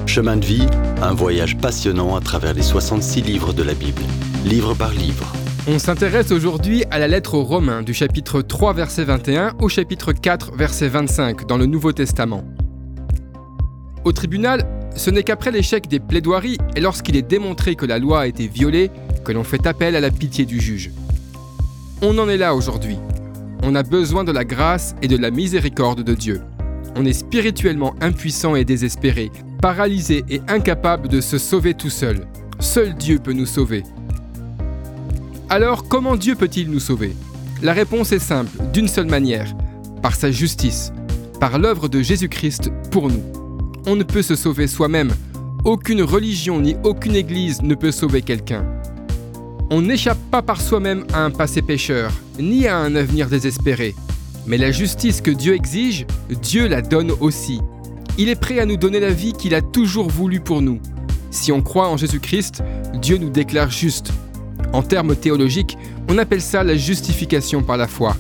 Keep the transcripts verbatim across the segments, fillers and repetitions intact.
Chemin de vie, un voyage passionnant à travers les soixante-six livres de la Bible, livre par livre. On s'intéresse aujourd'hui à la lettre aux Romains du chapitre trois verset vingt et un au chapitre quatre verset vingt-cinq dans le Nouveau Testament. Au tribunal, ce n'est qu'après l'échec des plaidoiries et lorsqu'il est démontré que la loi a été violée que l'on fait appel à la pitié du juge. On en est là aujourd'hui. On a besoin de la grâce et de la miséricorde de Dieu. On est spirituellement impuissant et désespéré, paralysé et incapable de se sauver tout seul. Seul Dieu peut nous sauver. Alors, comment Dieu peut-il nous sauver ? La réponse est simple, d'une seule manière, par sa justice, par l'œuvre de Jésus-Christ pour nous. On ne peut se sauver soi-même. Aucune religion ni aucune église ne peut sauver quelqu'un. On n'échappe pas par soi-même à un passé pécheur, ni à un avenir désespéré. Mais la justice que Dieu exige, Dieu la donne aussi. Il est prêt à nous donner la vie qu'il a toujours voulu pour nous. Si on croit en Jésus-Christ, Dieu nous déclare justes. En termes théologiques, on appelle ça la justification par la foi.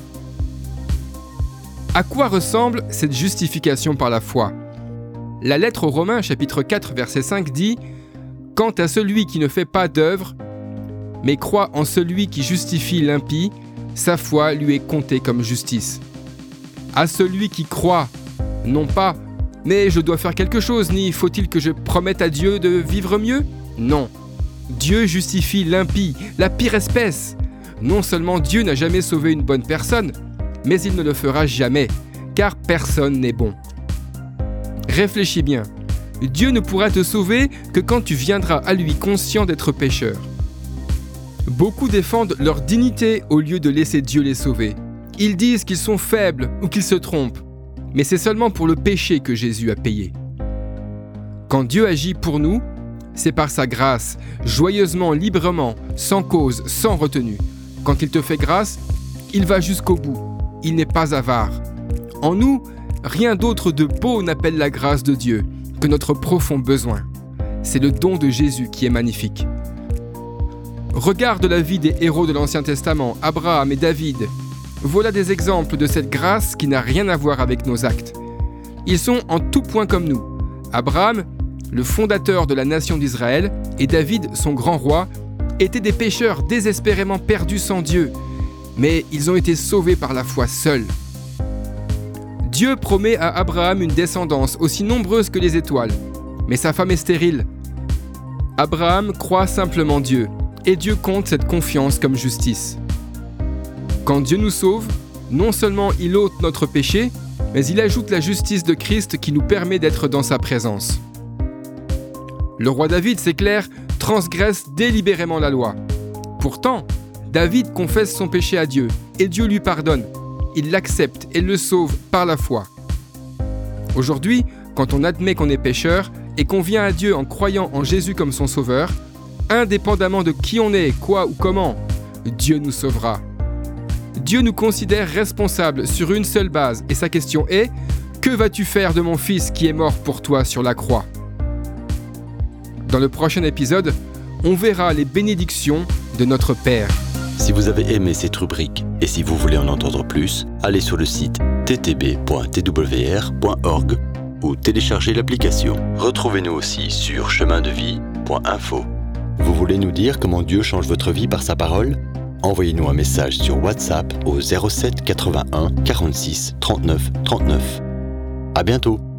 À quoi ressemble cette justification par la foi ? La lettre aux Romains, chapitre quatre, verset cinq dit « Quant à celui qui ne fait pas d'œuvre, mais croit en celui qui justifie l'impie, sa foi lui est comptée comme justice. » À celui qui croit, non pas « Mais je dois faire quelque chose, ni faut-il que je promette à Dieu de vivre mieux ?» Non. Dieu justifie l'impie, la pire espèce. Non seulement Dieu n'a jamais sauvé une bonne personne, mais il ne le fera jamais, car personne n'est bon. Réfléchis bien. Dieu ne pourra te sauver que quand tu viendras à lui conscient d'être pécheur. Beaucoup défendent leur dignité au lieu de laisser Dieu les sauver. Ils disent qu'ils sont faibles ou qu'ils se trompent. Mais c'est seulement pour le péché que Jésus a payé. Quand Dieu agit pour nous, c'est par sa grâce, joyeusement, librement, sans cause, sans retenue. Quand il te fait grâce, il va jusqu'au bout. Il n'est pas avare. En nous, rien d'autre de beau n'appelle la grâce de Dieu que notre profond besoin. C'est le don de Jésus qui est magnifique. Regarde la vie des héros de l'Ancien Testament, Abraham et David. Voilà des exemples de cette grâce qui n'a rien à voir avec nos actes. Ils sont en tout point comme nous. Abraham, le fondateur de la nation d'Israël, et David, son grand roi, étaient des pécheurs désespérément perdus sans Dieu. Mais ils ont été sauvés par la foi seule. Dieu promet à Abraham une descendance aussi nombreuse que les étoiles. Mais sa femme est stérile. Abraham croit simplement Dieu. Et Dieu compte cette confiance comme justice. Quand Dieu nous sauve, non seulement il ôte notre péché, mais il ajoute la justice de Christ qui nous permet d'être dans sa présence. Le roi David, c'est clair, transgresse délibérément la loi. Pourtant, David confesse son péché à Dieu, et Dieu lui pardonne. Il l'accepte et le sauve par la foi. Aujourd'hui, quand on admet qu'on est pécheur et qu'on vient à Dieu en croyant en Jésus comme son sauveur, indépendamment de qui on est, quoi ou comment, Dieu nous sauvera. Dieu nous considère responsables sur une seule base et sa question est « Que vas-tu faire de mon fils qui est mort pour toi sur la croix ?» Dans le prochain épisode, on verra les bénédictions de notre Père. Si vous avez aimé cette rubrique et si vous voulez en entendre plus, allez sur le site t t b point t w r point org ou téléchargez l'application. Retrouvez-nous aussi sur chemin de vie point info. Vous voulez nous dire comment Dieu change votre vie par sa parole ? Envoyez-nous un message sur WhatsApp au zéro sept quatre-vingt-un quarante-six trente-neuf trente-neuf. À bientôt.